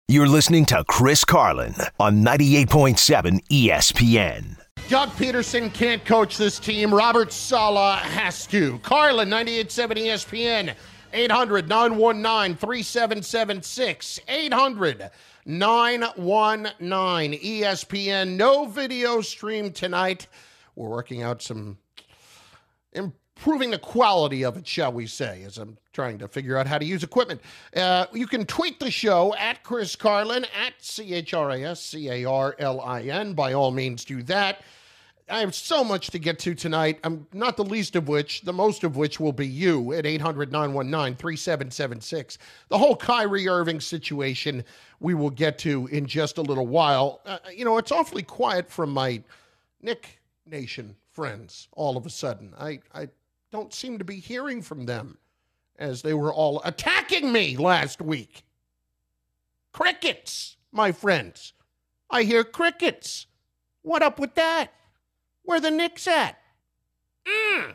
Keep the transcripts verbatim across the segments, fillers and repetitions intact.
You're listening to Chris Carlin on ninety-eight point seven E S P N. Doug Peterson can't coach this team. Robert Saleh has to. Carlin, ninety-eight point seven E S P N, eight hundred, nine one nine, three seven seven six, eight hundred, nine one nine E S P N. No video stream tonight. We're working out some, improving the quality of it, shall we say, as I'm trying to figure out how to use equipment. Uh, you can tweet the show at Chris Carlin, at C H R A S C A R L I N. By all means, do that. I have so much to get to tonight, I'm not the least of which, the most of which will be you at eight hundred, nine one nine, three seven seven six. The whole Kyrie Irving situation we will get to in just a little while. Uh, you know, it's awfully quiet from my Knick Nation friends all of a sudden. I, I don't seem to be hearing from them as they were all attacking me last week. Crickets, my friends. I hear crickets. What up with that? Where the Knicks at? Mm.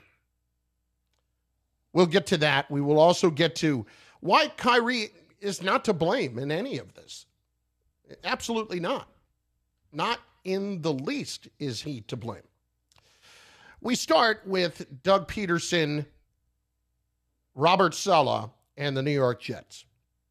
We'll get to that. We will also get to why Kyrie is not to blame in any of this. Absolutely not. Not in the least is he to blame. We start with Doug Peterson, Robert Saleh, and the New York Jets.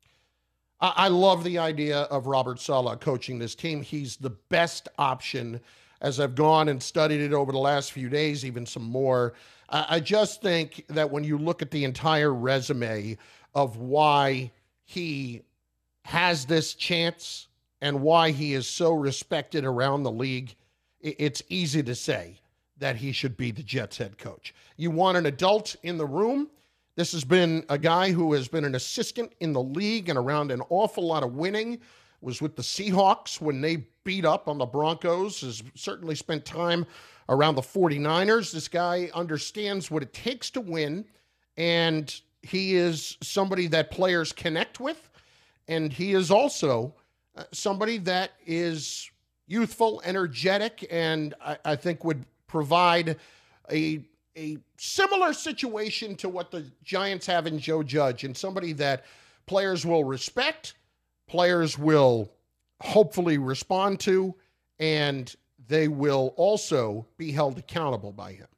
I, I love the idea of Robert Saleh coaching this team. He's the best option. As I've gone and studied it over the last few days, even some more, I, I just think that when you look at the entire resume of why he has this chance and why he is so respected around the league, it, it's easy to say that he should be the Jets head coach. You want an adult in the room. This has been a guy who has been an assistant in the league and around an awful lot of winning, was with the Seahawks when they beat up on the Broncos, has certainly spent time around the forty-niners. This guy understands what it takes to win, and he is somebody that players connect with, and he is also somebody that is youthful, energetic, and I, I think would provide a a similar situation to what the Giants have in Joe Judge, and somebody that players will respect, players will hopefully respond to, and they will also be held accountable by him.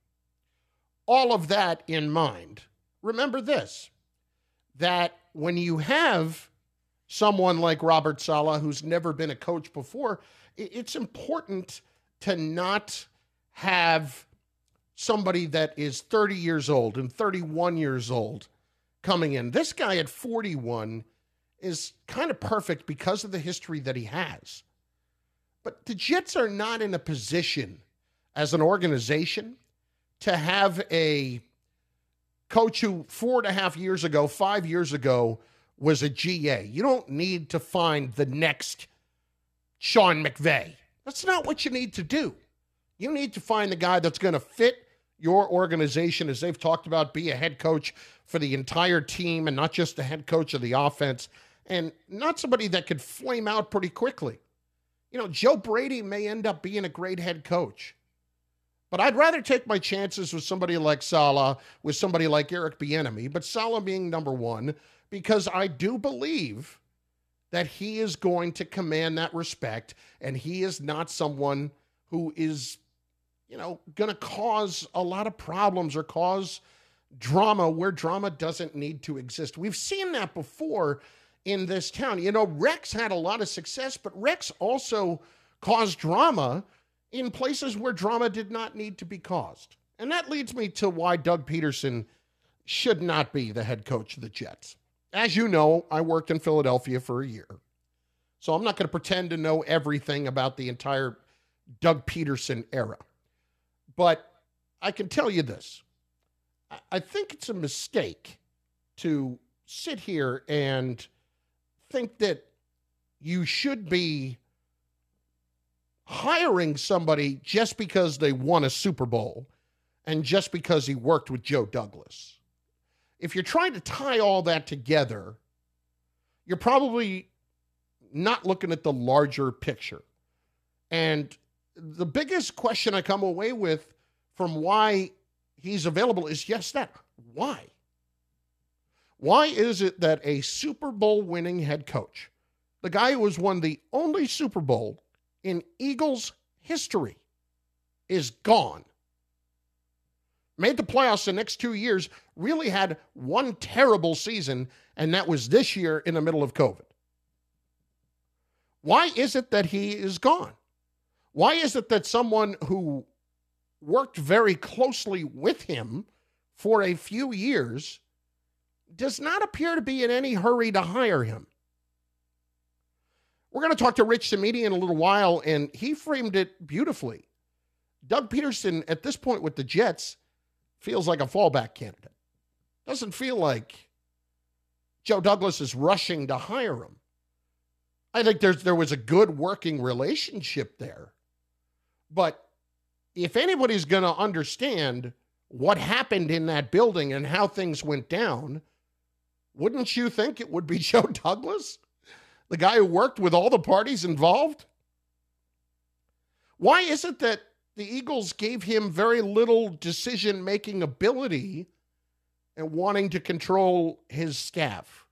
All of that in mind, remember this, that when you have someone like Robert Saleh, who's never been a coach before, it's important to not have somebody that is thirty years old and thirty-one years old coming in. This guy at forty-one is kind of perfect because of the history that he has. But the Jets are not in a position as an organization to have a coach who four and a half years ago, five years ago, was a G A. You don't need to find the next Sean McVay. That's not what you need to do. You need to find the guy that's going to fit your organization, as they've talked about, be a head coach for the entire team and not just the head coach of the offense, and not somebody that could flame out pretty quickly. You know, Joe Brady may end up being a great head coach, but I'd rather take my chances with somebody like Saleh, with somebody like Eric Bieniemy, but Saleh being number one, because I do believe that he is going to command that respect, and he is not someone who is, you know, going to cause a lot of problems or cause drama where drama doesn't need to exist. We've seen that before in this town. You know, Rex had a lot of success, but Rex also caused drama in places where drama did not need to be caused. And that leads me to why Doug Peterson should not be the head coach of the Jets. As you know, I worked in Philadelphia for a year, so I'm not going to pretend to know everything about the entire Doug Peterson era. But I can tell you this. I think it's a mistake to sit here and think that you should be hiring somebody just because they won a Super Bowl and just because he worked with Joe Douglas. If you're trying to tie all that together, you're probably not looking at the larger picture. And the biggest question I come away with from why he's available is, yes, that. Why? Why is it that a Super Bowl winning head coach The guy who has won the only Super Bowl in Eagles history is gone. Made the playoffs the next two years, really had one terrible season, and that was this year in the middle of COVID. Why is it that he is gone? Why is it that someone who worked very closely with him for a few years does not appear to be in any hurry to hire him? We're going to talk to Rich Cimini in a little while, and he framed it beautifully. Doug Peterson, at this point with the Jets, feels like a fallback candidate. Doesn't feel like Joe Douglas is rushing to hire him. I think there's there was a good working relationship there. But if anybody's going to understand what happened in that building and how things went down, wouldn't you think it would be Joe Douglas? The guy who worked with all the parties involved? Why is it that the Eagles gave him very little decision-making ability and wanting to control his staff?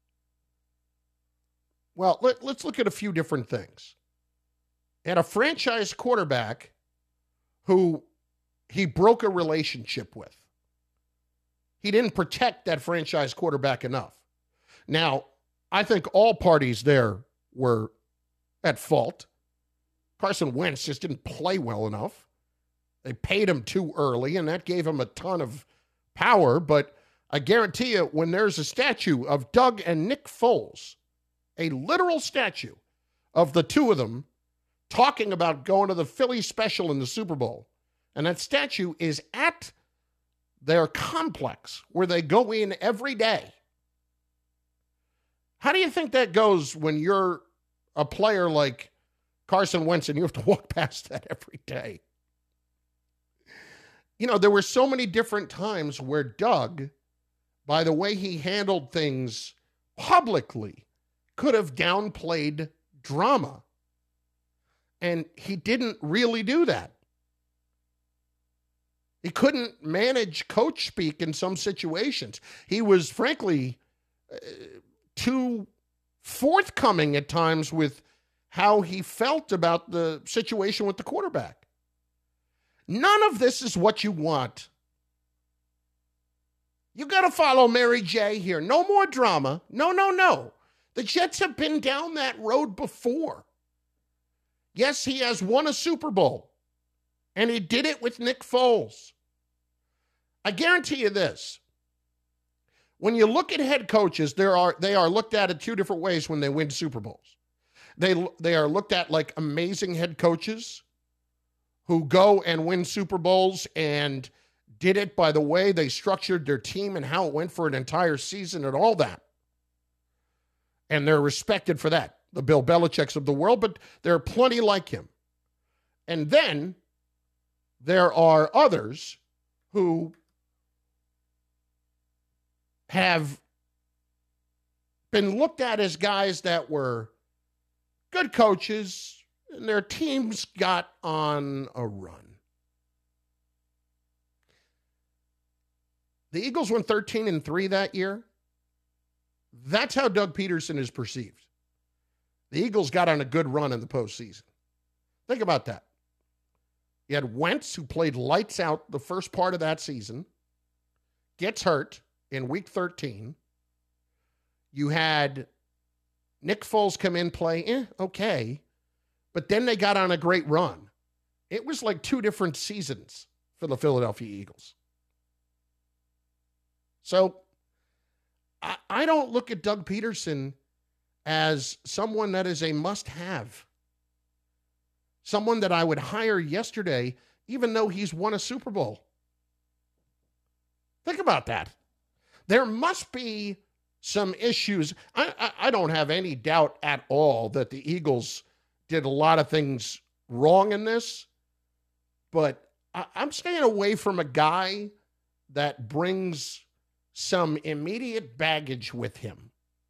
Well, let, let's look at a few different things. He had a franchise quarterback who he broke a relationship with. He didn't protect that franchise quarterback enough. Now, I think all parties there were at fault. Carson Wentz just didn't play well enough. They paid him too early, and that gave him a ton of power. But I guarantee you, when there's a statue of Doug and Nick Foles, a literal statue of the two of them talking about going to the Philly special in the Super Bowl, and that statue is at their complex where they go in every day. How do you think that goes when you're a player like Carson Wentz and you have to walk past that every day? You know, there were so many different times where Doug, by the way he handled things publicly, could have downplayed drama. And he didn't really do that. He couldn't manage coach speak in some situations. He was, frankly, uh, too forthcoming at times with how he felt about the situation with the quarterback. None of this is what you want. You got to follow Mary J here. No more drama. No, no, no. The Jets have been down that road before. Yes, he has won a Super Bowl, and he did it with Nick Foles. I guarantee you this. When you look at head coaches, there are they are looked at in two different ways when they win Super Bowls. They, they are looked at like amazing head coaches who go and win Super Bowls and did it by the way they structured their team and how it went for an entire season and all that. And they're respected for that, the Bill Belichick's of the world, but there are plenty like him. And then there are others who have been looked at as guys that were good coaches, and their teams got on a run. The Eagles went thirteen and three that year. That's how Doug Peterson is perceived. The Eagles got on a good run in the postseason. Think about that. You had Wentz, who played lights out the first part of that season, gets hurt in week thirteen. You had Nick Foles come in, play, eh, okay. But then they got on a great run. It was like two different seasons for the Philadelphia Eagles. So I, I don't look at Doug Peterson as someone that is a must-have. Someone that I would hire yesterday, even though he's won a Super Bowl. Think about that. There must be some issues. I, I, I don't have any doubt at all that the Eagles did a lot of things wrong in this, but I, I'm staying away from a guy that brings some immediate baggage with him.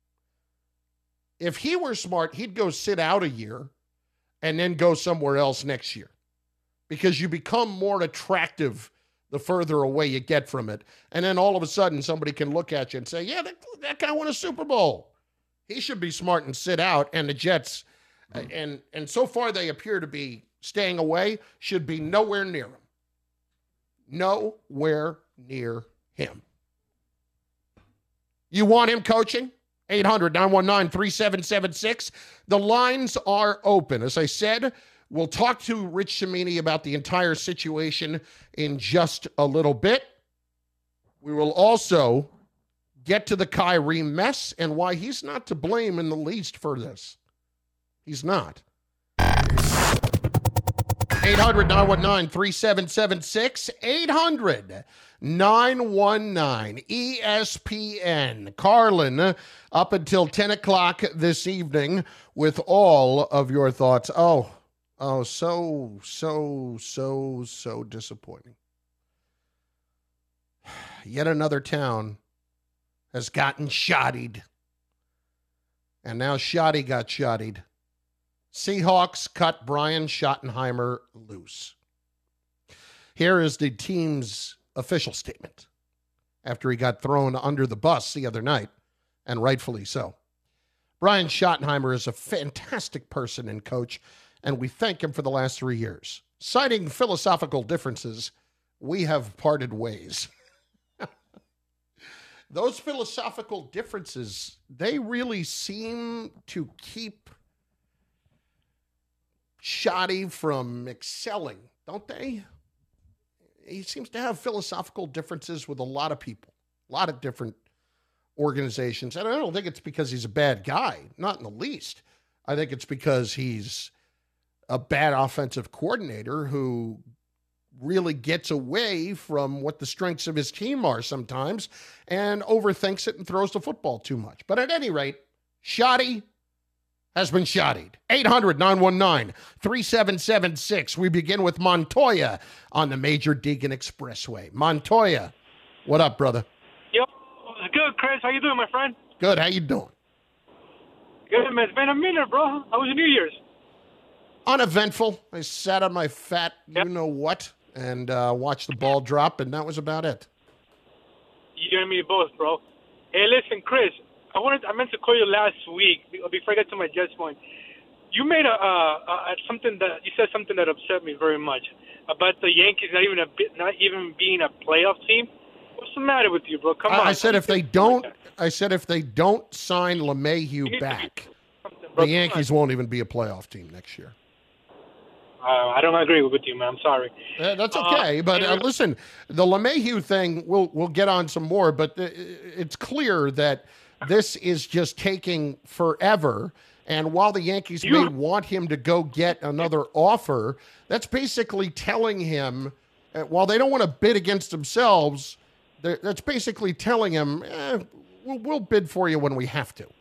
If he were smart, he'd go sit out a year and then go somewhere else next year, because you become more attractive the further away you get from it. And then all of a sudden somebody can look at you and say, yeah, that, that guy won a Super Bowl. He should be smart and sit out, and the Jets, and and so far they appear to be staying away, should be nowhere near him. Nowhere near him. You want him coaching? eight hundred, nine one nine, three seven seven six. The lines are open. As I said, we'll talk to Rich Cimini about the entire situation in just a little bit. We will also get to the Kyrie mess and why he's not to blame in the least for this. He's not. eight hundred, nine one nine, three seven seven six. eight hundred, nine one nine, E S P N. Carlin, up until ten o'clock this evening with all of your thoughts. Oh, oh, so, so, so, so disappointing. Yet another town has gotten shottied. And now Shotty got shottied. Seahawks cut Brian Schottenheimer loose. Here is the team's official statement after he got thrown under the bus the other night, and rightfully so. Brian Schottenheimer is a fantastic person and coach, and we thank him for the last three years. Citing philosophical differences, we have parted ways. Those philosophical differences, they really seem to keep Shotty from excelling, don't they? He seems to have philosophical differences with a lot of people, a lot of different organizations. And I don't think it's because he's a bad guy, not in the least. I think it's because he's a bad offensive coordinator who really gets away from what the strengths of his team are sometimes and overthinks it and throws the football too much. But at any rate, Shotty has been shottied. eight hundred, nine one nine, three seven seven six. We begin with Montoya on the Major Deegan Expressway. Montoya, what up, brother? Yo, good, Chris. How you doing, my friend? Good. How you doing? Good, man. It's been a minute, bro. How was your New Year's? Uneventful. I sat on my fat Yep. you-know-what and uh, watched the ball drop, and that was about it. You and me both, bro. Hey, listen, Chris. I wanted. I meant to call you last week before I get to my Jets point. You made a, uh, a something that you said something that upset me very much about the Yankees not even a bit, not even being a playoff team. What's the matter with you, bro? Come I, on. I said if they don't, I said if they don't sign LeMahieu back, the Yankees won't even be a playoff team next year. Uh, I don't agree with you, man. I'm sorry. Uh, that's okay, uh, but uh, listen, the LeMahieu thing, we'll we'll get on some more, but uh, it's clear that this is just taking forever. And while the Yankees may want him to go get another offer, that's basically telling him, uh, while they don't want to bid against themselves, that's basically telling him, eh, we'll, we'll bid for you when we have to.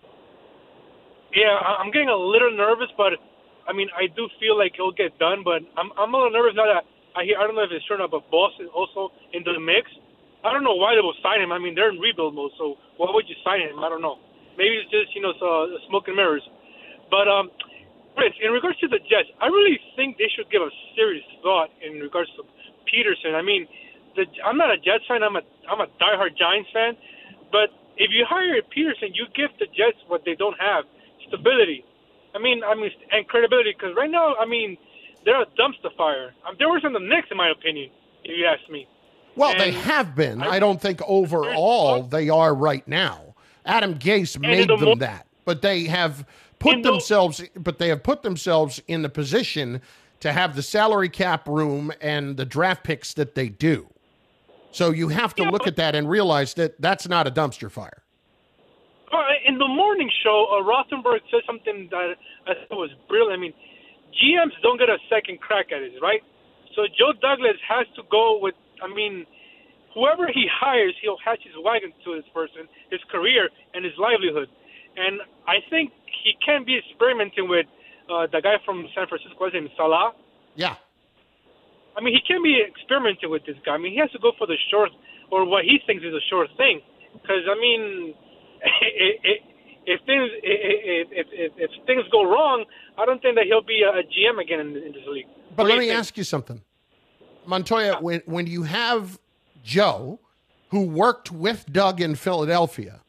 Yeah, I'm getting a little nervous, but I mean, I do feel like it'll get done, but I'm I'm a little nervous now that I hear. I don't know if it's showing up, but Boston also into the mix. I don't know why they will sign him. I mean, they're in rebuild mode, so why would you sign him? I don't know. Maybe it's just, you know, so, uh, smoke and mirrors. But, um, Chris, in regards to the Jets, I really think they should give a serious thought in regards to Peterson. I mean, the, I'm not a Jets fan. I'm a I'm a diehard Giants fan. But if you hire Peterson, you give the Jets what they don't have, stability. I mean, I mean, and credibility. Because right now, I mean, they're a dumpster fire. Um, they're worse than the Knicks, in my opinion, if you ask me. Well, And they have been. I- I don't think overall they are right now. Adam Gase made the them mo- that, but they have put And the- themselves. But they have put themselves in the position to have the salary cap room and the draft picks that they do. So you have to Yeah, look but- at that and realize that that's not a dumpster fire. Uh, in the morning show, uh, Rothenberg said something that I thought was brilliant. I mean, G Ms don't get a second crack at it, right? So Joe Douglas has to go with, I mean, whoever he hires, he'll hatch his wagon to this person, his career, and his livelihood. And I think he can be experimenting with uh, the guy from San Francisco, what's his name, Salah. Yeah. I mean, he can be experimenting with this guy. I mean, he has to go for the short, or what he thinks is a short thing. Because, I mean, it, it, if things if, if, if, if things go wrong, I don't think that he'll be a G M again in, in this league. But What do let you me think? ask you something, Montoya. When when you have Joe, who worked with Doug in Philadelphia,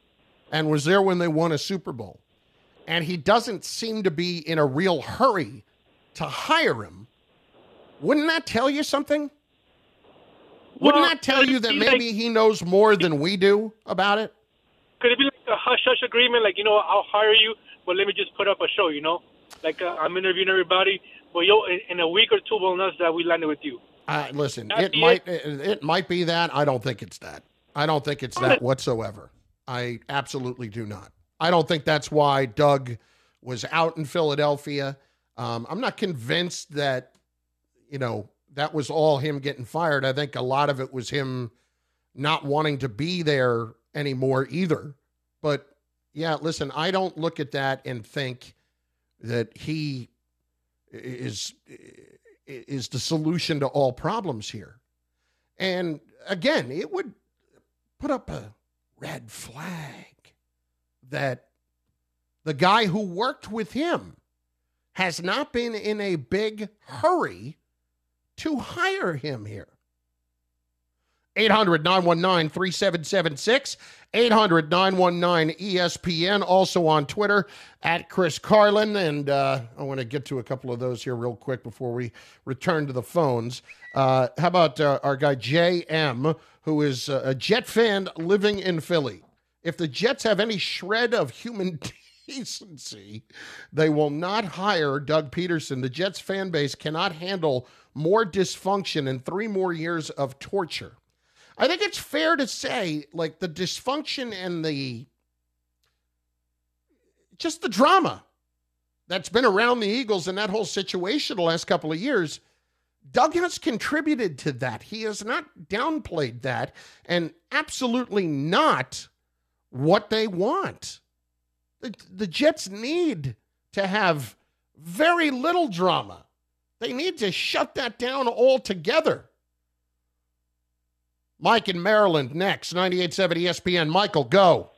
and was there when they won a Super Bowl, and he doesn't seem to be in a real hurry to hire him, wouldn't that tell you something? Wouldn't Well, that tell could you it that be maybe like- he knows more than we do about it? Could it be like a hush-hush agreement? Like, you know, I'll hire you, but let me just put up a show, you know? Like, uh, I'm interviewing everybody, but yo, in, in a week or two, we'll know that we landed with you. Uh, listen, That'd it be might it. it might be that. I don't think it's that. I don't think it's that whatsoever. I absolutely do not. I don't think that's why Doug was out in Philadelphia. Um, I'm not convinced that, you know, that was all him getting fired. I think a lot of it was him not wanting to be there anymore either. But yeah, listen, I don't look at that and think that he is is the solution to all problems here. And again, it would put up a red flag that the guy who worked with him has not been in a big hurry to hire him here. eight hundred, nine one nine, three seven seven six, eight hundred, nine one nine, E S P N, also on Twitter, at Chris Carlin. And uh, I want to get to a couple of those here real quick before we return to the phones. Uh, how about uh, our guy J M, who is uh, a Jet fan living in Philly? If the Jets have any shred of human decency, they will not hire Doug Peterson. The Jets fan base cannot handle more dysfunction and three more years of torture. I think it's fair to say, like, the dysfunction and the just the drama that's been around the Eagles and that whole situation the last couple of years, Doug has contributed to that. He has not downplayed that, and absolutely not what they want. The, the Jets need to have very little drama. They need to shut that down altogether. Mike in Maryland next, ninety-eight point seven E S P N. Michael, go.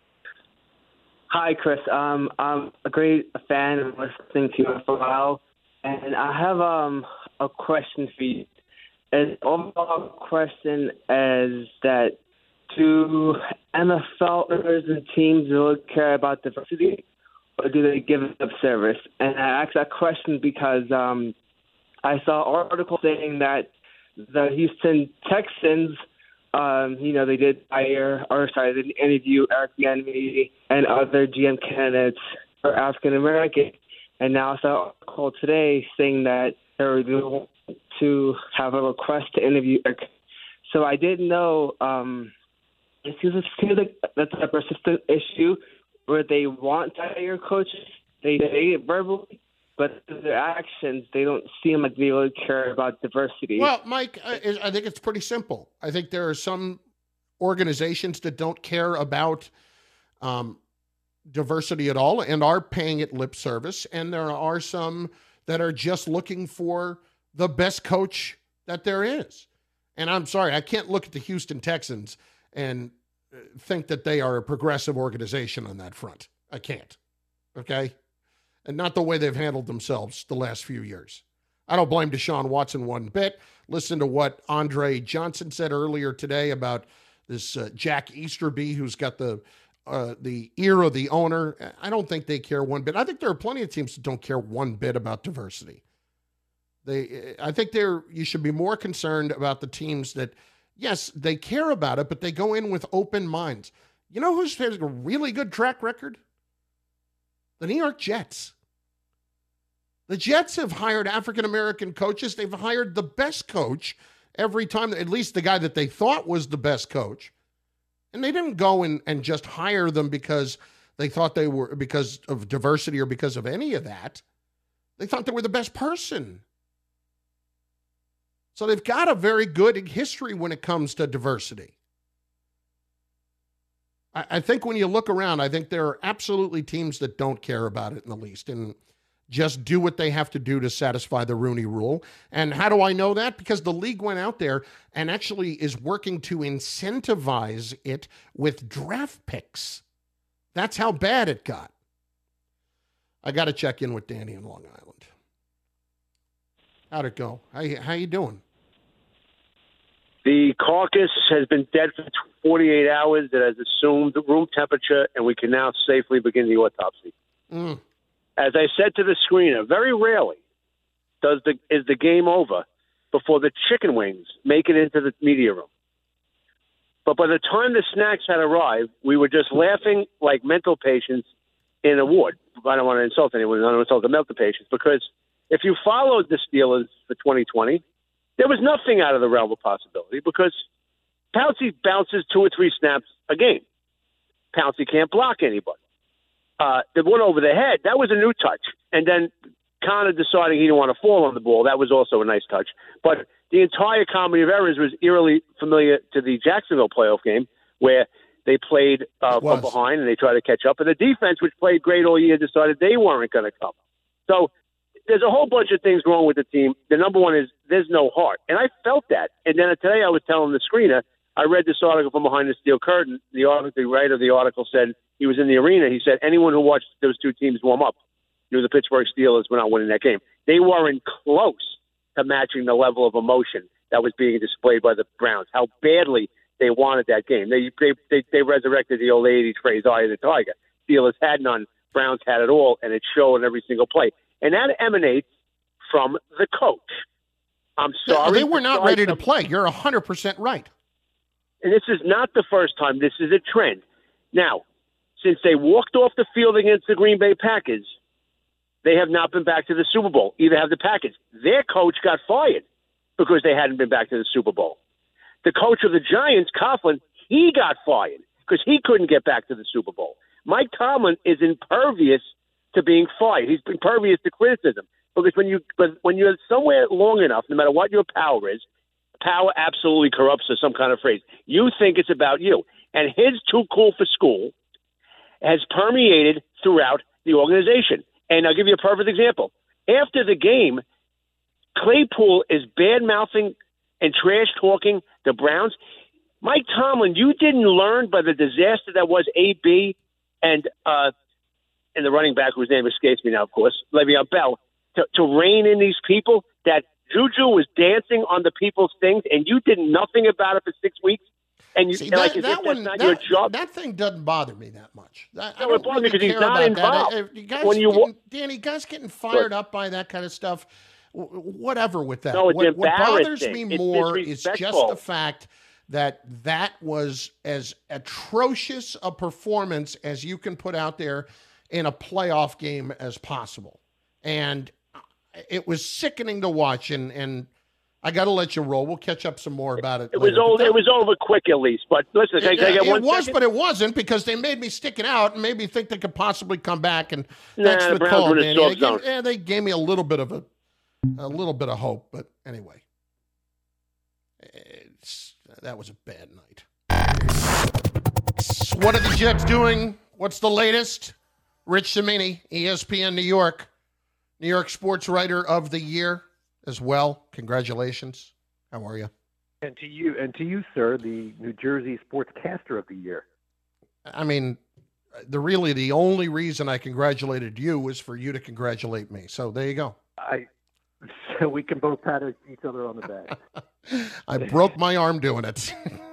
Hi, Chris. Um, I'm a great fan of listening to you for a while, and I have um a question for you. An overall question is that do N F L owners and teams really care about diversity, or do they give it lip service? And I ask that question because um, I saw an article saying that the Houston Texans, um, you know, they did hire, or sorry, they did interview Eric Bieniemy and other G M candidates are African American, and now I saw an article today saying that they're going to have a request to interview Eric. So I didn't know. Um, it seems like that's a persistent issue where they want to hire coaches, they say it verbally, but their actions, they don't seem like they really care about diversity. Well, Mike, I, I think it's pretty simple. I think there are some organizations that don't care about um, diversity at all and are paying it lip service, and there are some that are just looking for the best coach that there is. And I'm sorry, I can't look at the Houston Texans and think that they are a progressive organization on that front. I can't, okay? And not the way they've handled themselves the last few years. I don't blame Deshaun Watson one bit. Listen to what Andre Johnson said earlier today about this uh, Jack Easterby, who's got the uh, the ear of the owner. I don't think they care one bit. I think there are plenty of teams that don't care one bit about diversity. They, I think they're. You should be more concerned about the teams that, yes, they care about it, but they go in with open minds. You know who's has a really good track record? The New York Jets. The Jets have hired African-American coaches. They've hired the best coach every time, at least the guy that they thought was the best coach. And they didn't go and, and just hire them because they thought they were, because of diversity or because of any of that. They thought they were the best person. So they've got a very good history when it comes to diversity. I, I think when you look around, I think there are absolutely teams that don't care about it in the least and just do what they have to do to satisfy the Rooney Rule. And how do I know that? Because the league went out there and actually is working to incentivize it with draft picks. That's how bad it got. I got to check in with Danny in Long Island. How'd it go? How you, how you doing? The caucus has been dead for forty-eight hours that has assumed room temperature, and we can now safely begin the autopsy. Mm. As I said to the screener, very rarely does the is the game over before the chicken wings make it into the media room. But by the time the snacks had arrived, we were just laughing like mental patients in a ward. I don't want to insult anyone. I don't want to insult the mental patients, because if you followed the Steelers for twenty twenty, there was nothing out of the realm of possibility, because Pouncey bounces two or three snaps a game. Pouncey can't block anybody. Uh, the one over the head, that was a new touch. And then Connor deciding he didn't want to fall on the ball, that was also a nice touch. But the entire comedy of errors was eerily familiar to the Jacksonville playoff game, where they played uh, from behind and they tried to catch up. And the defense, which played great all year, decided they weren't going to come. So there's a whole bunch of things wrong with the team. The number one is there's no heart. And I felt that. And then today I was telling the screener, I read this article from behind the steel curtain. The article, the writer of the article said he was in the arena. He said anyone who watched those two teams warm up knew the Pittsburgh Steelers were not winning that game. They weren't close to matching the level of emotion that was being displayed by the Browns, how badly they wanted that game. They they they, they resurrected the old eighties phrase, eye of the tiger. Steelers had none. Browns had it all, and it showed in every single play. And that emanates from the coach. I'm sorry. They were not ready to play. You're one hundred percent right. And this is not the first time. This is a trend. Now, since they walked off the field against the Green Bay Packers, they have not been back to the Super Bowl. Either have the Packers. Their coach got fired because they hadn't been back to the Super Bowl. The coach of the Giants, Coughlin, he got fired because he couldn't get back to the Super Bowl. Mike Tomlin is impervious to being fired. He's impervious to criticism because when you when you're somewhere long enough, no matter what your power is, power absolutely corrupts, or some kind of phrase. You think it's about you. And his too cool for school has permeated throughout the organization. And I'll give you a perfect example. After the game, Claypool is bad-mouthing and trash-talking the Browns. Mike Tomlin, you didn't learn by the disaster that was A B and uh, and the running back whose name escapes me now, of course, Le'Veon Bell, to, to rein in these people, that Juju was dancing on the people's things, and you did nothing about it for six weeks. And you See, and that, like, that that's one, not that, your job. That thing doesn't bother me that much. That, No, I don't it bothers really me 'cause he's care not about involved. that. If you guys When you getting, wa- Danny, guys getting fired up by that kind of stuff, w- whatever with that. No, it's what, what bothers embarrassing. me It's more is just disrespectful. the fact that that was as atrocious a performance as you can put out there in a playoff game as possible. And it was sickening to watch, and, and I got to let you roll. We'll catch up some more about it. It was later. over. But that- It was over quick, at least. But listen, can, I- can I it, get it one was, second? but it wasn't, because they made me stick it out and made me think they could possibly come back. And Nah, thanks for the the Browns call, were in a Danny. soft They gave, zone. yeah, they gave me a little bit of a, a little bit of hope. But anyway, it's, that was a bad night. What are the Jets doing? What's the latest? Rich Cimini, E S P N New York, New York Sports Writer of the Year as well. Congratulations. How are you? And to you, and to you, sir, the New Jersey Sportscaster of the Year. I mean, the really the only reason I congratulated you was for you to congratulate me. So there you go. I, so we can both pat each other on the back. I broke my arm doing it.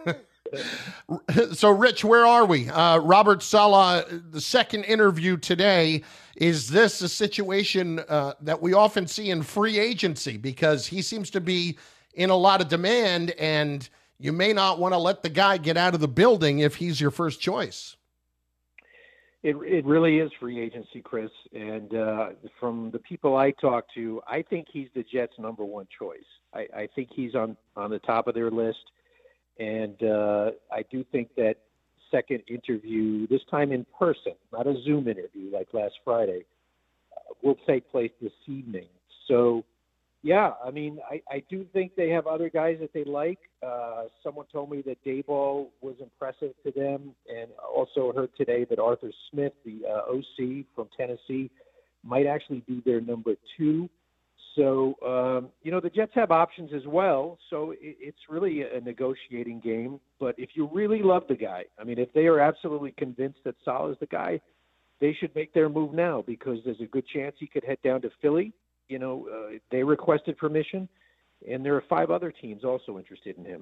So, Rich, where are we? Uh, Robert Saleh, the second interview today. Is this a situation uh, that we often see in free agency? Because he seems to be in a lot of demand, and you may not want to let the guy get out of the building if he's your first choice. It it really is free agency, Chris. And uh, from the people I talk to, I think he's the Jets' number one choice. I, I think he's on, on the top of their list. And uh, I do think that second interview, this time in person, not a Zoom interview like last Friday, uh, will take place this evening. So, yeah, I mean, I, I do think they have other guys that they like. Uh, someone told me that Daboll was impressive to them, and also heard today that Arthur Smith, the uh, O C from Tennessee, might actually be their number two. So, um, you know, the Jets have options as well, so it, it's really a negotiating game. But if you really love the guy, I mean, if they are absolutely convinced that Saleh is the guy, they should make their move now, because there's a good chance he could head down to Philly. You know, uh, they requested permission, and there are five other teams also interested in him.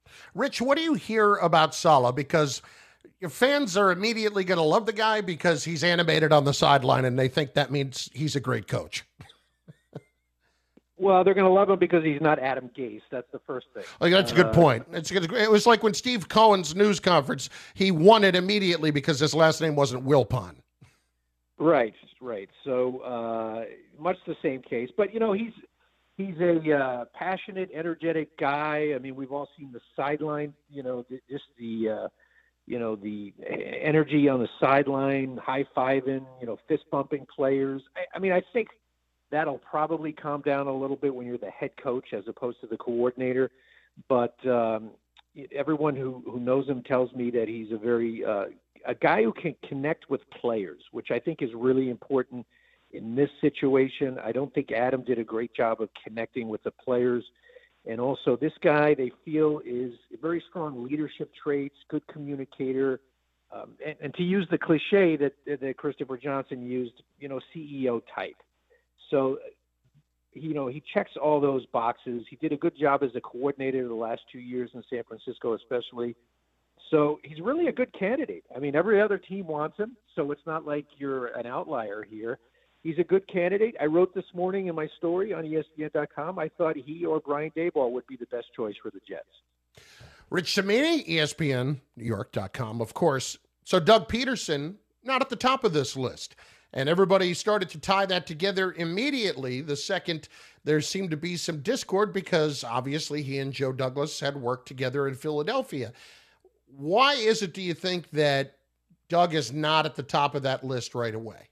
Rich, what do you hear about Saleh? Because your fans are immediately going to love the guy because he's animated on the sideline, and they think that means he's a great coach. Well, they're going to love him because he's not Adam Gase. That's the first thing. Oh, that's a good uh, point. It's good. It was like when Steve Cohen's news conference, he won it immediately because his last name wasn't Wilpon. Right, right. So uh, much the same case. But, you know, he's he's a uh, passionate, energetic guy. I mean, we've all seen the sideline, you know, just the, uh, you know, the energy on the sideline, high-fiving, you know, fist-bumping players. I, I mean, I think that'll probably calm down a little bit when you're the head coach as opposed to the coordinator. But um, everyone who, who knows him tells me that he's a very uh, a guy who can connect with players, which I think is really important in this situation. I don't think Adam did a great job of connecting with the players. And also this guy, they feel, is very strong leadership traits, good communicator. Um, and, and to use the cliche that, that Christopher Johnson used, you know, C E O type. So, you know, he checks all those boxes. He did a good job as a coordinator the last two years in San Francisco, especially. So he's really a good candidate. I mean, every other team wants him, so it's not like you're an outlier here. He's a good candidate. I wrote this morning in my story on E S P N dot com, I thought he or Brian Daboll would be the best choice for the Jets. Rich Cimini, E S P N New York dot com, of course. So Doug Peterson, not at the top of this list. And everybody started to tie that together immediately the second there seemed to be some discord because obviously he and Joe Douglas had worked together in Philadelphia. Why is it, do you think, that Doug is not at the top of that list right away?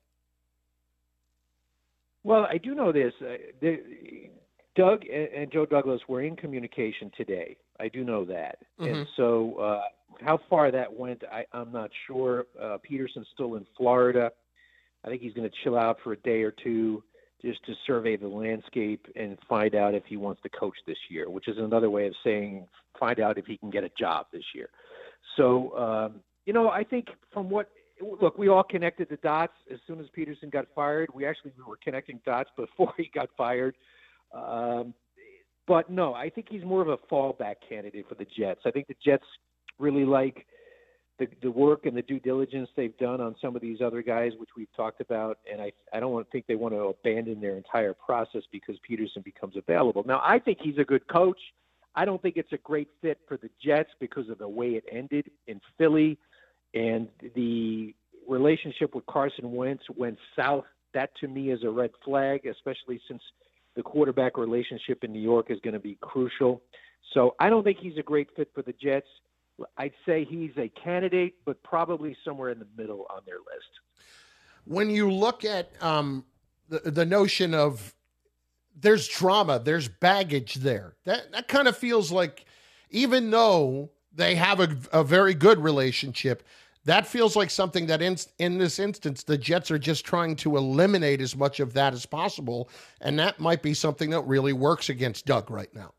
Well, I do know this. Uh, the, Doug and, and Joe Douglas were in communication today. I do know that. Mm-hmm. And so uh, how far that went, I, I'm not sure. Uh, Peterson's still in Florida. I think he's going to chill out for a day or two just to survey the landscape and find out if he wants to coach this year, which is another way of saying find out if he can get a job this year. So, um, you know, I think from what – look, we all connected the dots as soon as Peterson got fired. We actually were connecting dots before he got fired. Um, but, no, I think he's more of a fallback candidate for the Jets. I think the Jets really like – The, the work and the due diligence they've done on some of these other guys, which we've talked about, and I I don't want to think they want to abandon their entire process because Peterson becomes available. Now, I think he's a good coach. I don't think it's a great fit for the Jets because of the way it ended in Philly, and the relationship with Carson Wentz went south. That, to me, is a red flag, especially since the quarterback relationship in New York is going to be crucial. So I don't think he's a great fit for the Jets. I'd say he's a candidate, but probably somewhere in the middle on their list. When you look at um, the, the notion of there's drama, there's baggage there, that, that kind of feels like even though they have a, a very good relationship, that feels like something that in, in this instance, the Jets are just trying to eliminate as much of that as possible. And that might be something that really works against Doug right now.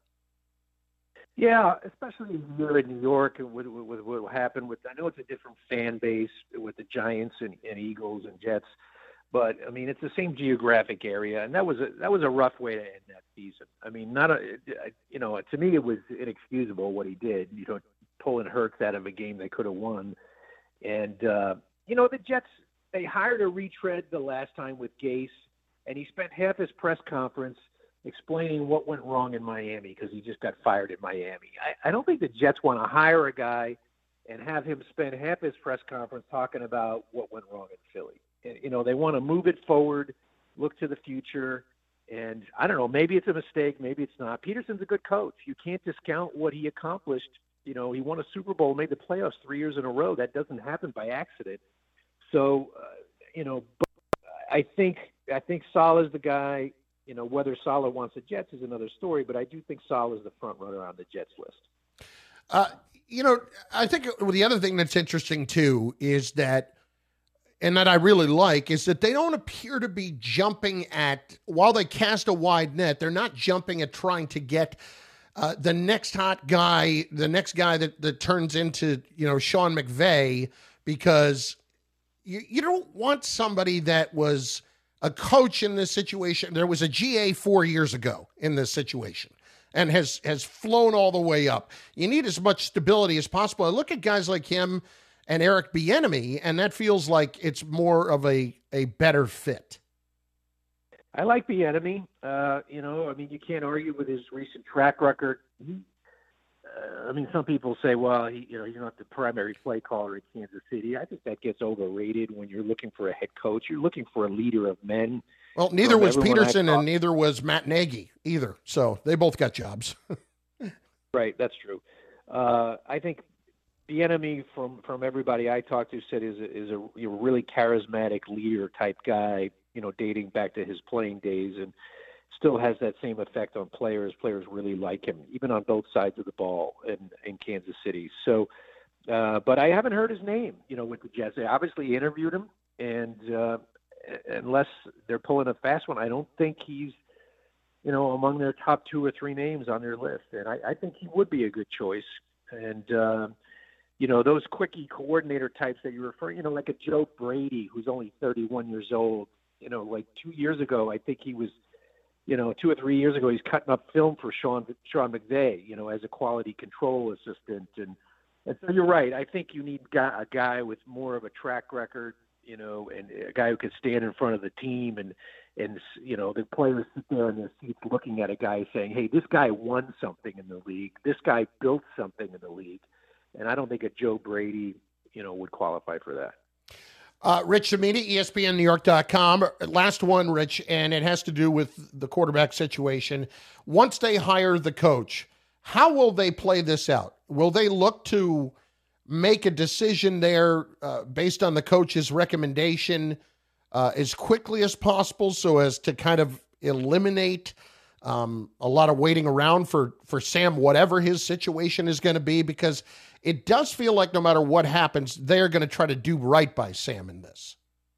Yeah, especially here in New York and with, with, with what will happen with, I know it's a different fan base with the Giants and, and Eagles and Jets, but I mean, it's the same geographic area. And that was a, that was a rough way to end that season. I mean, not a, you know, to me, it was inexcusable what he did, you know, pulling Hurts out of a game they could have won. And, uh, you know, the Jets, they hired a retread the last time with Gase, and he spent half his press conference explaining what went wrong in Miami because he just got fired in Miami. I, I don't think the Jets want to hire a guy and have him spend half his press conference talking about what went wrong in Philly. And, you know, they want to move it forward, look to the future, and I don't know, maybe it's a mistake, maybe it's not. Peterson's a good coach. You can't discount what he accomplished. You know, he won a Super Bowl, made the playoffs three years in a row. That doesn't happen by accident. So, uh, you know, but I think I think Saleh's the guy. You know, whether Saleh wants the Jets is another story, but I do think Saleh is the front runner on the Jets list. Uh, you know, I think the other thing that's interesting, too, is that, and that I really like, is that they don't appear to be jumping at, while they cast a wide net, they're not jumping at trying to get uh, the next hot guy, the next guy that, that turns into, you know, Sean McVay, because you, you don't want somebody that was a coach in this situation. There was a G A four years ago in this situation. and has has flown all the way up. You need as much stability as possible. I look at guys like him and Eric Bieniemy, and that feels like it's more of a, a better fit. I like Bieniemy. Uh, you know, I mean, you can't argue with his recent track record. He, uh, I mean, some people say, well, he, you know, he's not the primary play caller in Kansas City. I think that gets overrated when you're looking for a head coach. You're looking for a leader of men. Well, neither was Peterson and neither was Matt Nagy either. So they both got jobs. Right, that's true. Uh, I think Bieniemy, from from everybody I talked to, said is a, is a you know, really charismatic leader type guy. You know, dating back to his playing days, and still has that same effect on players. Players really like him, even on both sides of the ball in, in Kansas City. So, uh, but I haven't heard his name, you know, with the Jets. They obviously interviewed him, and uh, unless they're pulling a fast one, I don't think he's, you know, among their top two or three names on their list. And I, I think he would be a good choice. And, uh, you know, those quickie coordinator types that you're referring, you know, like a Joe Brady, who's only thirty-one years old. You know, like two years ago, I think he was, you know, two or three years ago, he's cutting up film for Sean Sean McVay, you know, as a quality control assistant. And, and so you're right. I think you need a guy with more of a track record, you know, and a guy who can stand in front of the team and, and you know, the players sit there in their seats looking at a guy saying, hey, this guy won something in the league. This guy built something in the league. And I don't think a Joe Brady, you know, would qualify for that. Uh, Rich Cimini, E S P N New York dot com. Last one, Rich, and it has to do with the quarterback situation. Once they hire the coach, how will they play this out? Will they look to make a decision there uh, based on the coach's recommendation uh, as quickly as possible so as to kind of eliminate um, a lot of waiting around for, for Sam, whatever his situation is going to be? Because it does feel like no matter what happens, they're going to try to do right by Sam in this.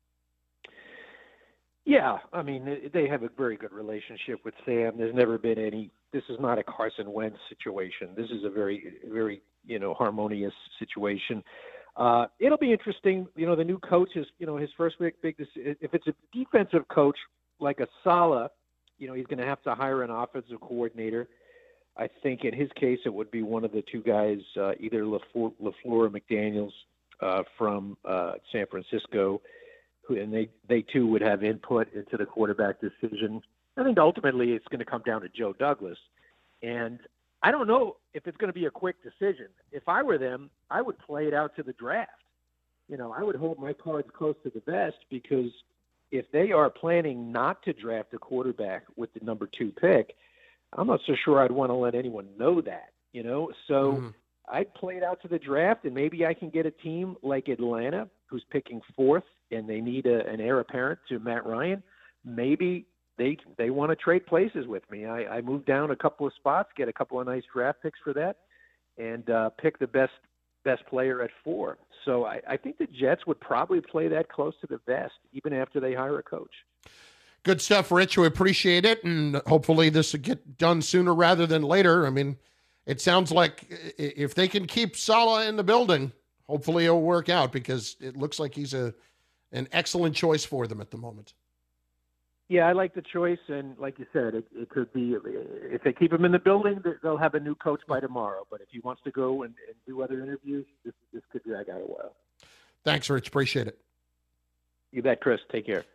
Yeah, I mean, they have a very good relationship with Sam. There's never been any, this is not a Carson Wentz situation. This is a very, very, you know, harmonious situation. Uh, it'll be interesting. You know, the new coach is, you know, his first big, big, if it's a defensive coach like a Saleh, you know, he's going to have to hire an offensive coordinator. I think in his case, it would be one of the two guys, uh, either LaFleur, LaFleur or McDaniels uh, from uh, San Francisco, who, and they, they too would have input into the quarterback decision. I think ultimately it's going to come down to Joe Douglas. And I don't know if it's going to be a quick decision. If I were them, I would play it out to the draft. You know, I would hold my cards close to the vest, because if they are planning not to draft a quarterback with the number two pick, I'm not so sure I'd want to let anyone know that, you know? So mm. I'd play it out to the draft, and maybe I can get a team like Atlanta who's picking fourth and they need a, an heir apparent to Matt Ryan. Maybe they they want to trade places with me. I, I move down a couple of spots, get a couple of nice draft picks for that, and uh, pick the best best player at four. So I, I think the Jets would probably play that close to the vest, even after they hire a coach. Good stuff, Rich. We appreciate it, and hopefully this will get done sooner rather than later. I mean, it sounds like if they can keep Saleh in the building, hopefully it'll work out, because it looks like he's a an excellent choice for them at the moment. Yeah, I like the choice, and like you said, it, it could be, if they keep him in the building, they'll have a new coach by tomorrow. But if he wants to go and, and do other interviews, this, this could drag out a while. Thanks, Rich. Appreciate it. You bet, Chris. Take care.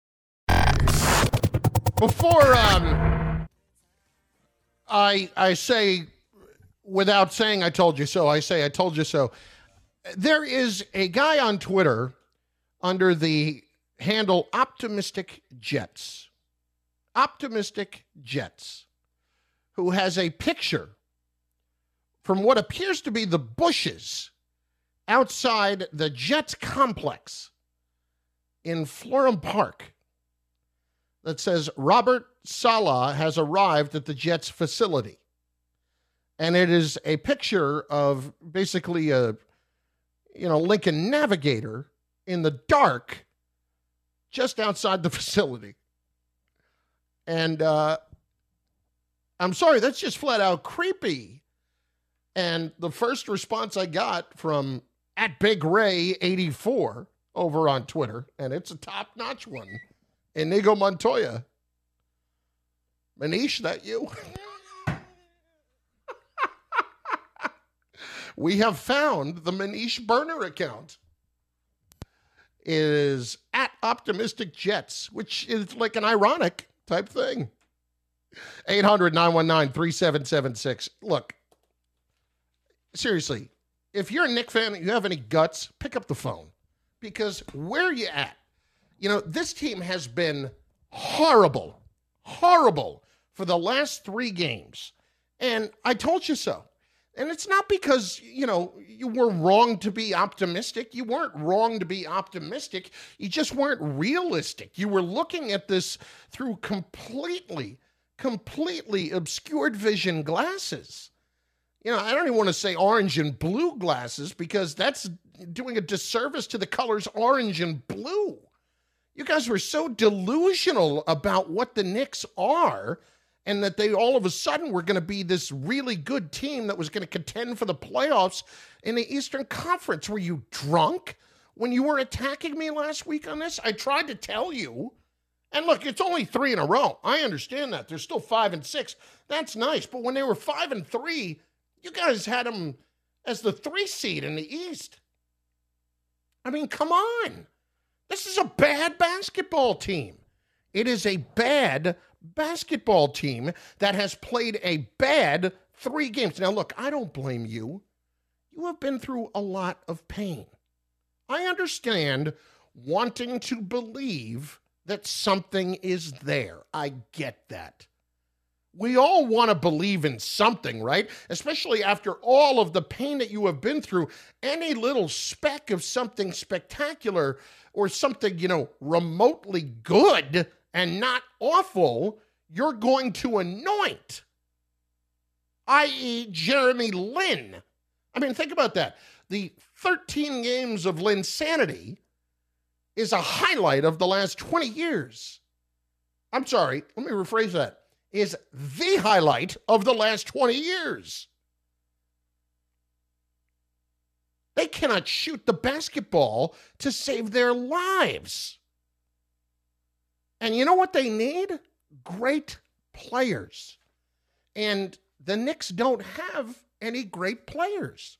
Before um, I I say, without saying I told you so, I say I told you so. There is a guy on Twitter under the handle Optimistic Jets. Optimistic Jets, who has a picture from what appears to be the bushes outside the Jets complex in Florham Park that says Robert Saleh has arrived at the Jets facility. And it is a picture of basically a, you know, Lincoln Navigator in the dark just outside the facility. And uh, I'm sorry, that's just flat out creepy. And the first response I got from at Big Ray eighty-four over on Twitter, and it's a top-notch one, Inigo Montoya. Manish, that you? We have found the Manish burner account is at Optimistic Jets, which is like an ironic type thing. eight hundred, nine one nine, three seven seven six. Look, seriously, if you're a Knick fan and you have any guts, pick up the phone. Because where are you at? You know, this team has been horrible, horrible for the last three games. And I told you so. And it's not because, you know, you were wrong to be optimistic. You weren't wrong to be optimistic. You just weren't realistic. You were looking at this through completely, completely obscured vision glasses. You know, I don't even want to say orange and blue glasses because that's doing a disservice to the colors orange and blue. You guys were so delusional about what the Knicks are and that they all of a sudden were going to be this really good team that was going to contend for the playoffs in the Eastern Conference. Were you drunk when you were attacking me last week on this? I tried to tell you. And look, it's only three in a row. I understand that. They're still five and six. That's nice. But when they were five and three, you guys had them as the three seed in the East. I mean, come on. This is a bad basketball team. It is a bad basketball team that has played a bad three games. Now, look, I don't blame you. You have been through a lot of pain. I understand wanting to believe that something is there. I get that. We all want to believe in something, right? Especially after all of the pain that you have been through. Any little speck of something spectacular or something, you know, remotely good and not awful, you're going to anoint, that is. Jeremy Lin. I mean, think about that. The thirteen games of Linsanity is a highlight of the last twenty years. I'm sorry, let me rephrase that. Is the highlight of the last twenty years. They cannot shoot the basketball to save their lives. And you know what they need? Great players. And the Knicks don't have any great players.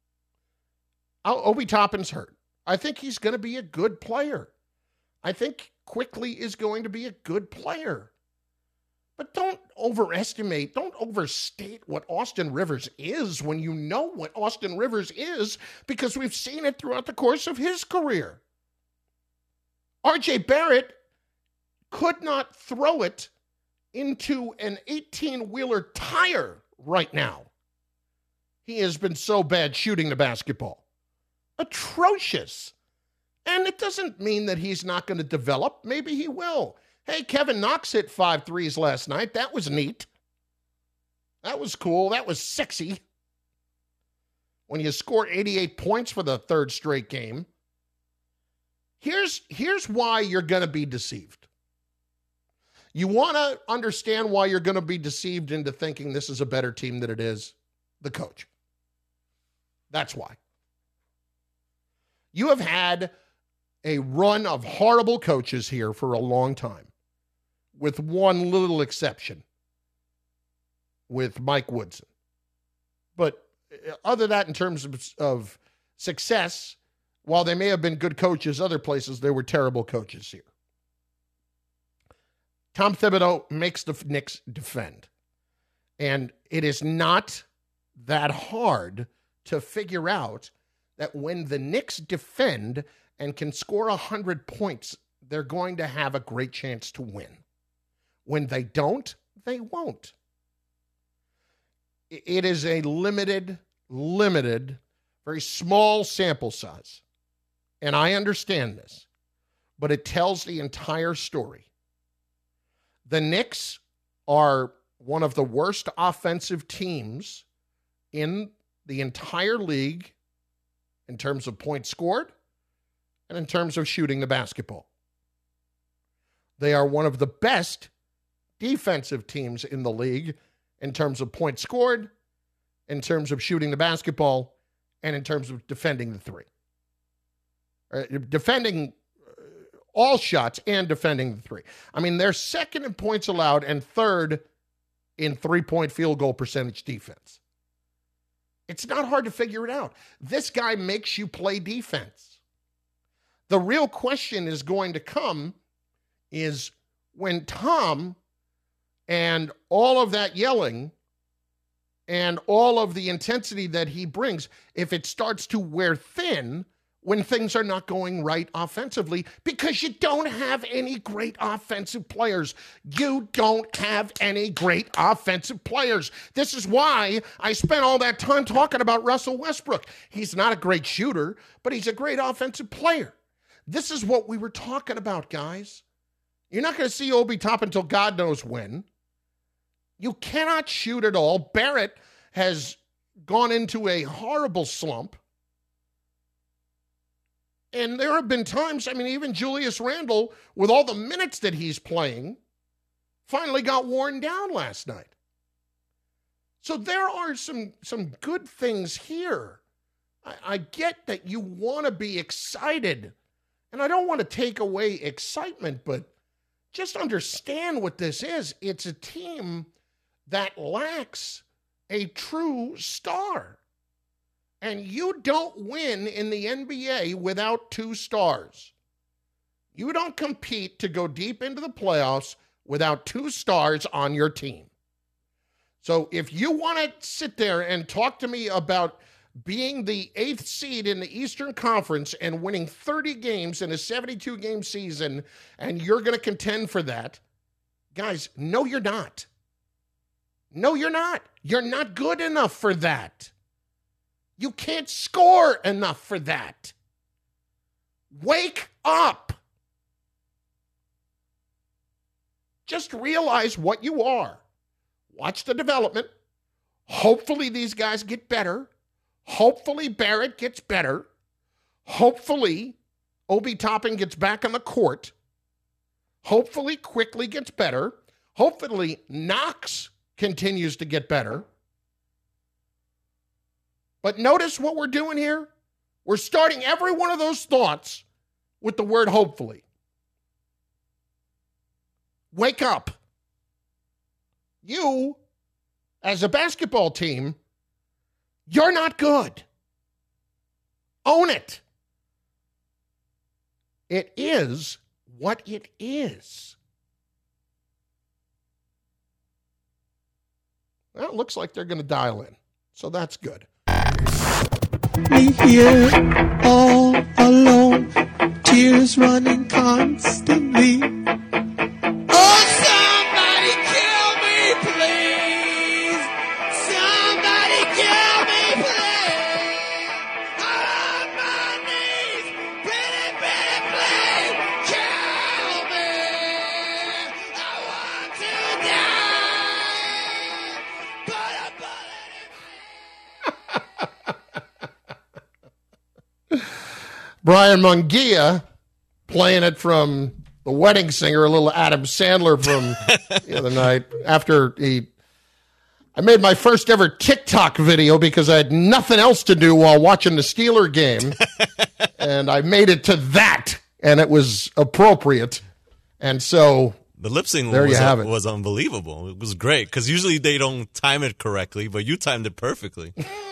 Obi Toppin's hurt. I think he's going to be a good player. I think Quickley is going to be a good player. But don't overestimate, don't overstate what Austin Rivers is when you know what Austin Rivers is, because we've seen it throughout the course of his career. R J Barrett could not throw it into an eighteen-wheeler tire right now. He has been so bad shooting the basketball. Atrocious. And it doesn't mean that he's not going to develop. Maybe he will. Hey, Kevin Knox hit five threes last night. That was neat. That was cool. That was sexy. When you score eighty-eight points for the third straight game. Here's, here's why you're going to be deceived. You want to understand why you're going to be deceived into thinking this is a better team than it is? The coach. That's why. You have had a run of horrible coaches here for a long time, with one little exception, with Mike Woodson. But other than that, in terms of, of success, while they may have been good coaches other places, they were terrible coaches here. Tom Thibodeau makes the Knicks defend. And it is not that hard to figure out that when the Knicks defend and can score one hundred points, they're going to have a great chance to win. When they don't, they won't. It is a limited, limited, very small sample size. And I understand this, but it tells the entire story. The Knicks are one of the worst offensive teams in the entire league in terms of points scored and in terms of shooting the basketball. They are one of the best defensive teams in the league in terms of points scored, in terms of shooting the basketball, and in terms of defending the three. Uh, defending all shots and defending the three. I mean, they're second in points allowed and third in three-point field goal percentage defense. It's not hard to figure it out. This guy makes you play defense. The real question is going to come is when Tom and all of that yelling and all of the intensity that he brings, if it starts to wear thin when things are not going right offensively, because you don't have any great offensive players. You don't have any great offensive players. This is why I spent all that time talking about Russell Westbrook. He's not a great shooter, but he's a great offensive player. This is what we were talking about, guys. You're not going to see Obi Toppin until God knows when. You cannot shoot at all. Barrett has gone into a horrible slump. And there have been times, I mean, even Julius Randle, with all the minutes that he's playing, finally got worn down last night. So there are some, some good things here. I, I get that you want to be excited. And I don't want to take away excitement, but just understand what this is. It's a team that lacks a true star. And you don't win in the N B A without two stars. You don't compete to go deep into the playoffs without two stars on your team. So if you want to sit there and talk to me about being the eighth seed in the Eastern Conference and winning thirty games in a seventy-two game season, and you're going to contend for that, guys, no, you're not. No, you're not. You're not good enough for that. You can't score enough for that. Wake up. Just realize what you are. Watch the development. Hopefully these guys get better. Hopefully Barrett gets better. Hopefully Obi Toppin gets back on the court. Hopefully Quickly gets better. Hopefully Knox continues to get better. But notice what we're doing here. We're starting every one of those thoughts with the word hopefully. Wake up. You, as a basketball team, you're not good. Own it. It is what it is. Well, it looks like they're going to dial in, so that's good. Me here all alone, tears running constantly. Oh, somebody kill me, please. Somebody kill me, please. I'm on my knees, pretty, pretty, please. Kill me. I want to die. Put a bullet in Brian Munguia playing it from The Wedding Singer, a little Adam Sandler from the other night. After he, I made my first ever TikTok video because I had nothing else to do while watching the Steeler game. And I made it to that, and it was appropriate. And so the lip sync there was, you have it. was unbelievable. It was great because usually they don't time it correctly, but you timed it perfectly.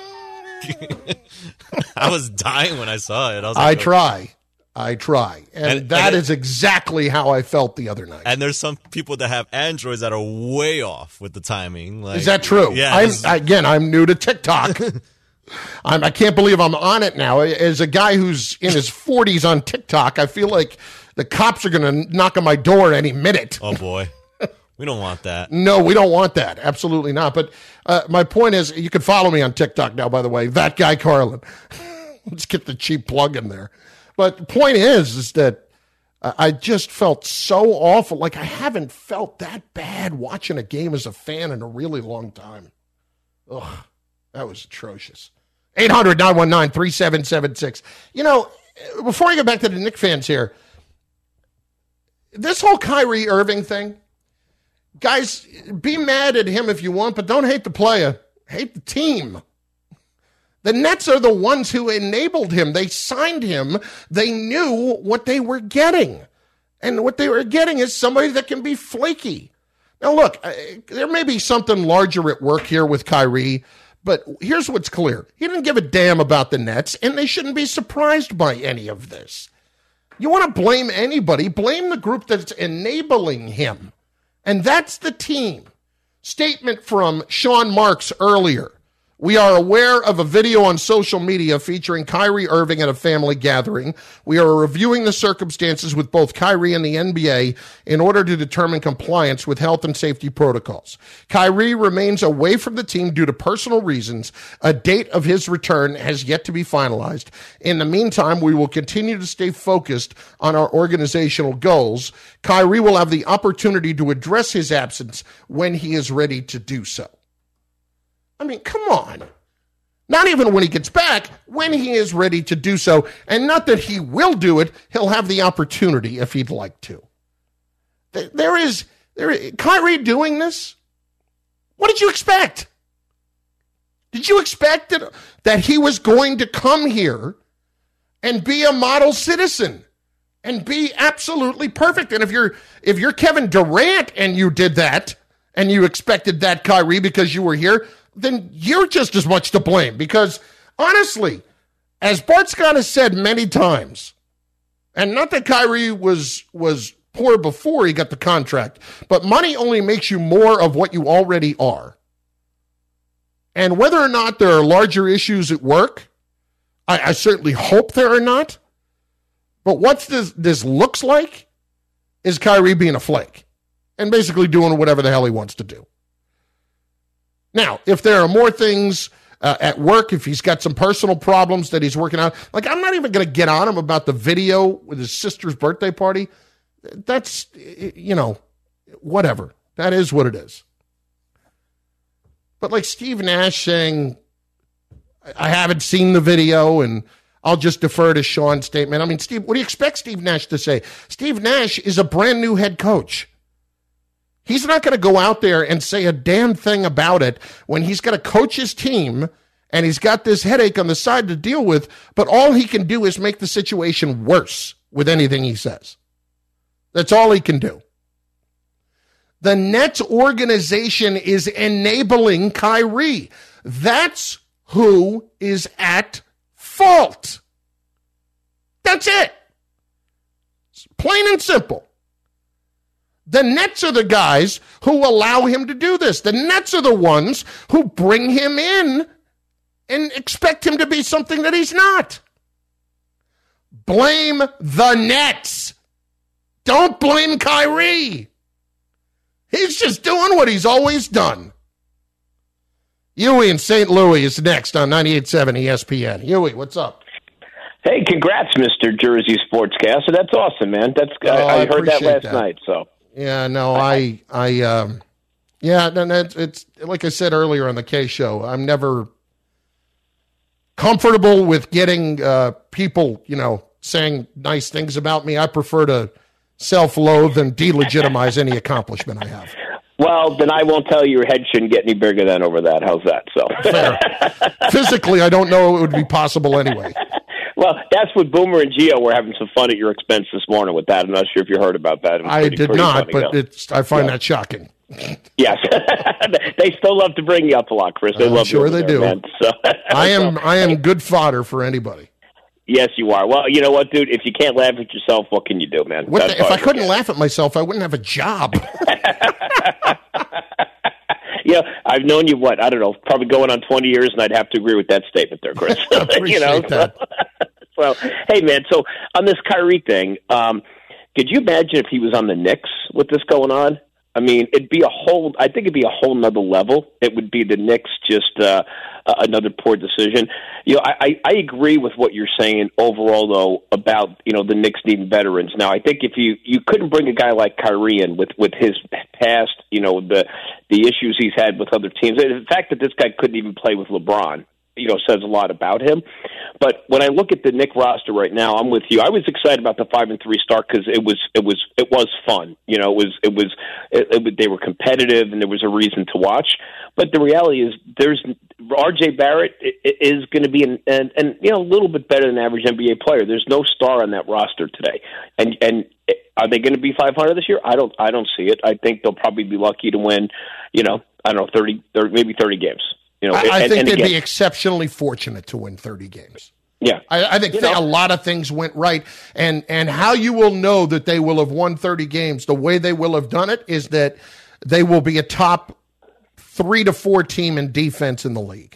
I was dying when I saw it. I, was like, I oh. try. I try. And, And- that and it- is exactly how I felt the other night. And there's some people that have Androids that are way off with the timing. Like, Is that true? Yeah. I'm, this- again, I'm new to TikTok. I'm, I can't believe I'm on it now. As a guy who's in his forties on TikTok, I feel like the cops are going to knock on my door any minute. oh, boy. We don't want that. No, we don't want that. Absolutely not. But uh, my point is, you can follow me on TikTok now, by the way, That Guy Carlin. Let's get the cheap plug in there. But the point is, is that uh, I just felt so awful. Like I haven't felt that bad watching a game as a fan in a really long time. Ugh, that was atrocious. eight hundred, nine one nine, three seven seven six. You know, before I get back to the Knicks fans here, this whole Kyrie Irving thing, guys, be mad at him if you want, but don't hate the player. Hate the team. The Nets are the ones who enabled him. They signed him. They knew what they were getting. And what they were getting is somebody that can be flaky. Now, look, there may be something larger at work here with Kyrie, But here's what's clear. He didn't give a damn about the Nets, and they shouldn't be surprised by any of this. You want to blame anybody, blame the group that's enabling him. And that's the team. Statement from Sean Marks earlier. We are aware of a video on social media featuring Kyrie Irving at a family gathering. We are reviewing the circumstances with both Kyrie and the N B A in order to determine compliance with health and safety protocols. Kyrie remains away from the team due to personal reasons. A date of his return has yet to be finalized. In the meantime, we will continue to stay focused on our organizational goals. Kyrie will have the opportunity to address his absence when he is ready to do so. I mean, come on. Not even when he gets back, when he is ready to do so. And not that he will do it, he'll have the opportunity if he'd like to. There is, there is Kyrie doing this? What did you expect? Did you expect that, that he was going to come here and be a model citizen and be absolutely perfect? And if you're if you're Kevin Durant and you did that and you expected that, Kyrie, because you were here, then you're just as much to blame. Because, honestly, as Bart Scott has said many times, and not that Kyrie was was poor before he got the contract, but money only makes you more of what you already are. And whether or not there are larger issues at work, I, I certainly hope there are not. But what this, this looks like is Kyrie being a flake and basically doing whatever the hell he wants to do. Now, if there are more things uh, at work, if he's got some personal problems that he's working out, like I'm not even going to get on him about the video with his sister's birthday party. That's, you know, whatever. That is what it is. But like Steve Nash saying, I haven't seen the video and I'll just defer to Sean's statement. I mean, Steve, what do you expect Steve Nash to say? Steve Nash is a brand new head coach. He's not going to go out there and say a damn thing about it when he's got to coach his team and he's got this headache on the side to deal with, but all he can do is make the situation worse with anything he says. That's all he can do. The Nets organization is enabling Kyrie. That's who is at fault. That's it. It's plain and simple. The Nets are the guys who allow him to do this. The Nets are the ones who bring him in and expect him to be something that he's not. Blame the Nets. Don't blame Kyrie. He's just doing what he's always done. Huey in Saint Louis is next on ninety-eight point seven E S P N. Huey, what's up? Hey, congrats, Mister Jersey Sportscaster. That's awesome, man. That's oh, I, I heard that last that. night. So yeah, no, I, I, um, yeah, no, no, it's, it's like I said earlier on the K show. I'm never comfortable with getting uh, people, you know, saying nice things about me. I prefer to self-loathe and delegitimize any accomplishment I have. Well, then I won't tell you your head shouldn't get any bigger than over that. How's that? So fair. Physically, I don't know it would be possible anyway. Well, that's what Boomer and Gio were having some fun at your expense this morning with that. I'm not sure if you heard about that. I pretty, did pretty not, but though. it's I find yeah. that shocking. Yes, they still love to bring you up a lot, Chris. They I'm love sure you they there, do. Man. So, I am so, I am good fodder for anybody. Yes, you are. Well, you know what, dude? If you can't laugh at yourself, what can you do, man? What the, if I couldn't can. laugh at myself, I wouldn't have a job. You know, I've known you, what, I don't know, probably going on twenty years, and I'd have to agree with that statement there, Chris. I appreciate you know, that. So, so, hey, man, so on this Kyrie thing, um, could you imagine if he was on the Knicks with this going on? I mean, it'd be a whole, I think it'd be a whole nother level. It would be the Knicks just uh, another poor decision. You know, I, I agree with what you're saying overall, though, about, you know, the Knicks needing veterans. Now, I think if you, you couldn't bring a guy like Kyrie in with, with his past, you know, the the issues he's had with other teams. The fact that this guy couldn't even play with LeBron, you know, says a lot about him. But when I look at the Knicks roster right now, I'm with you. I was excited about the five and three start because it was it was it was fun. You know, it was it was it, it, they were competitive and there was a reason to watch. But the reality is, there's R J Barrett is going to be an and, and you know a little bit better than average N B A player. There's no star on that roster today, and and are they going to be five hundred this year? I don't I don't see it. I think they'll probably be lucky to win. You know, I don't know thirty, thirty maybe thirty games. You know, I, I and, think and they'd again, be exceptionally fortunate to win thirty games. Yeah, I, I think you th- know, a lot of things went right, and and how you will know that they will have won thirty games, the way they will have done it is that they will be a top three to four team in defense in the league,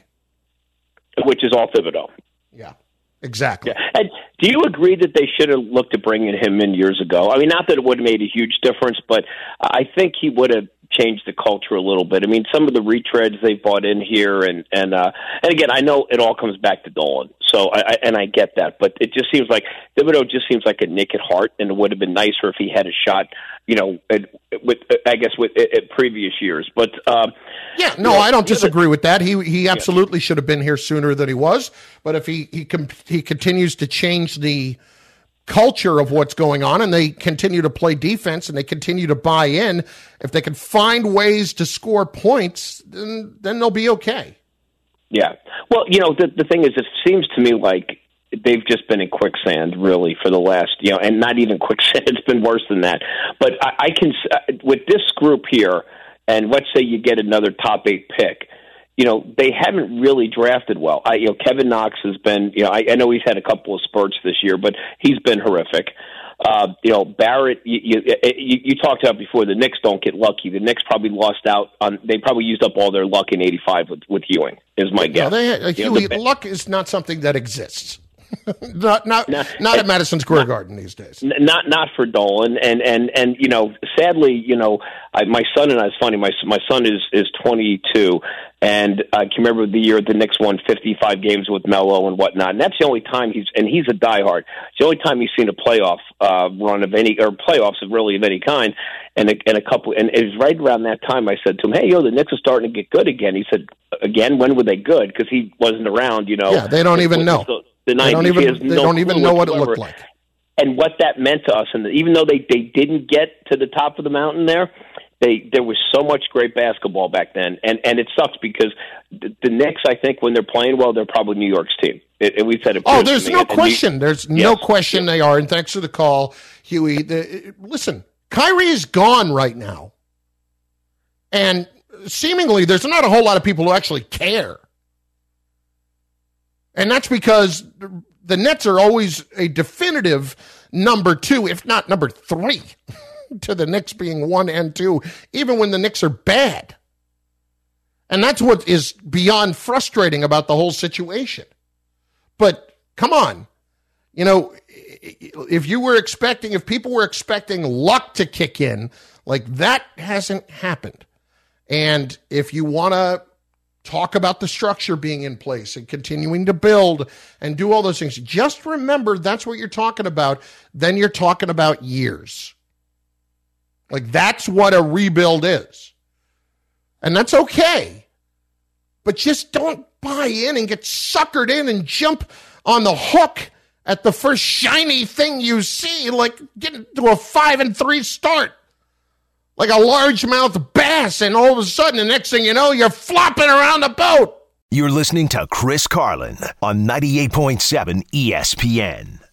which is all Thibodeau. Yeah, exactly. Yeah. And do you agree that they should have looked at bringing him in years ago? I mean, not that it would have made a huge difference, but I think he would have changed the culture a little bit. I mean, some of the retreads they brought in here, and and uh, and again, I know it all comes back to Dolan. So I, I and I get that, but it just seems like Thibodeau just seems like a Nick at heart, and it would have been nicer if he had a shot, you know, at, with I guess with at previous years. But um, yeah, no, you know, I don't disagree with that. He he absolutely yeah. should have been here sooner than he was. But if he he com- he continues to change the culture of what's going on, and they continue to play defense, and they continue to buy in, if they can find ways to score points, then then they'll be okay. Yeah. Well, you know, the the thing is, it seems to me like they've just been in quicksand, really, for the last, you know, and not even quicksand. It's been worse than that. But I, I can, with this group here, and let's say you get another top eight pick, you know, they haven't really drafted well. I, you know, Kevin Knox has been, you know, I, I know he's had a couple of spurts this year, but he's been horrific. Uh, you know, Barrett, you, you, you, you talked about before, the Knicks don't get lucky. The Knicks probably lost out on, they probably used up all their luck in eighty-five with, with Ewing, is my guess. No, they, uh, you Huey, know, the, luck is not something that exists. not not, no, not at Madison Square not, Garden these days. Not not for Dolan, and and and you know, sadly, you know, I, my son and I. It's funny. My my son is is twenty-two, and I can remember the year the Knicks won fifty-five games with Melo and whatnot. And that's the only time he's and he's a diehard. It's the only time he's seen a playoff uh, run of any or playoffs of really of any kind. And a, and a couple, and it was right around that time I said to him, "Hey, yo, the Knicks are starting to get good again." He said, "Again, when were they good?" Because he wasn't around. You know, yeah, they don't even know. The, the they don't even they no don't even know what it looked like. And what that meant to us, and even though they, they didn't get to the top of the mountain there, they there was so much great basketball back then, and and it sucks because the, the Knicks, I think, when they're playing well, they're probably New York's team. It, it, we said it. Oh, there's no and, question. And there's yes, no question yes. they are. And thanks for the call, Huey. The, listen, Kyrie is gone right now, and seemingly there's not a whole lot of people who actually care, and that's because the Nets are always a definitive number two, if not number three, to the Knicks being one and two, even when the Knicks are bad. And that's what is beyond frustrating about the whole situation. But come on, you know, if you were expecting, if people were expecting luck to kick in, like that hasn't happened. And if you want to talk about the structure being in place and continuing to build and do all those things, just remember that's what you're talking about. Then you're talking about years. Like that's what a rebuild is. And that's okay. But just don't buy in and get suckered in and jump on the hook at the first shiny thing you see, like getting to a five and three start. Like a largemouth bass, and all of a sudden, the next thing you know, you're flopping around the boat. You're listening to Chris Carlin on ninety-eight point seven E S P N.